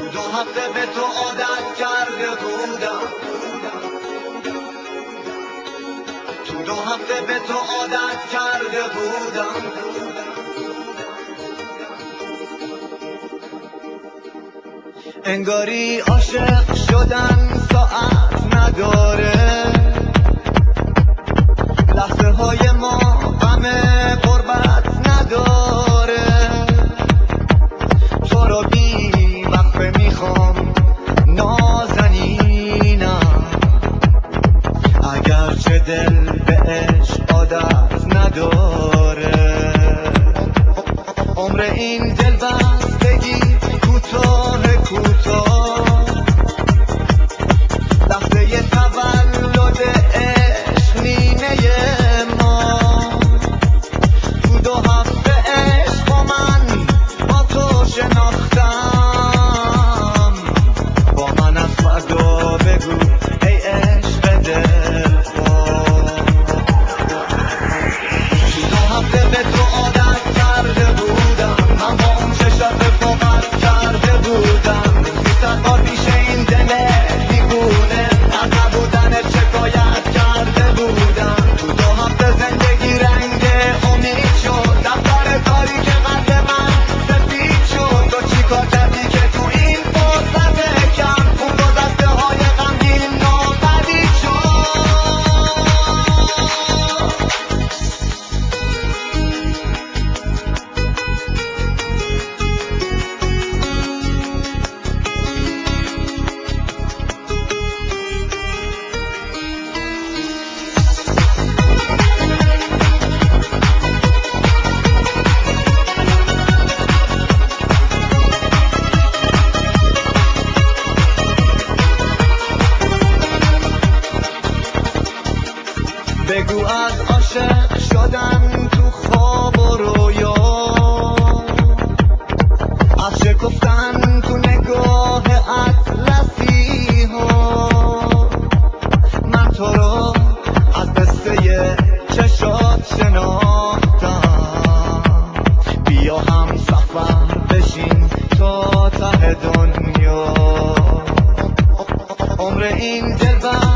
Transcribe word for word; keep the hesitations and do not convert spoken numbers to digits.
دو هفته به تو عادت کرده بودم تو دو هفته به تو عادت کرده بودم انگاری عاشق شدن ساعت نداره لحظه های ما غم غربت نداره تو رو بی وقفه میخوام نازنینم اگرچه دل به عشق عادت نداره عمر این دل بستگی کوتاه کوتاه لحظه تولد عشق نیمه ما تو دو هفته عشق و من با تو شناختم با من از فردا بگو ای عشق دلخواه تو دو هفته به تو عادت کرده بودم من با اون چشات رفاقت کرده بودم بیصد بار پیش این دل دیوونه از نبودنت شکایت کرده بودم تو دو هفته زندگی رنگ امید شد دفتر تاریک قلب من سفید شد تو چی کار کردی که تو این فرصت کم اون گذشته های غمگین ناپدید شد بگو از عاشق شدن تو خواب و رویا از شکفتن تو نگاه اطلسی ها من تو رو از قصه چشات شناختم بیا هم سفر بشین تا ته دنیا عمر این دل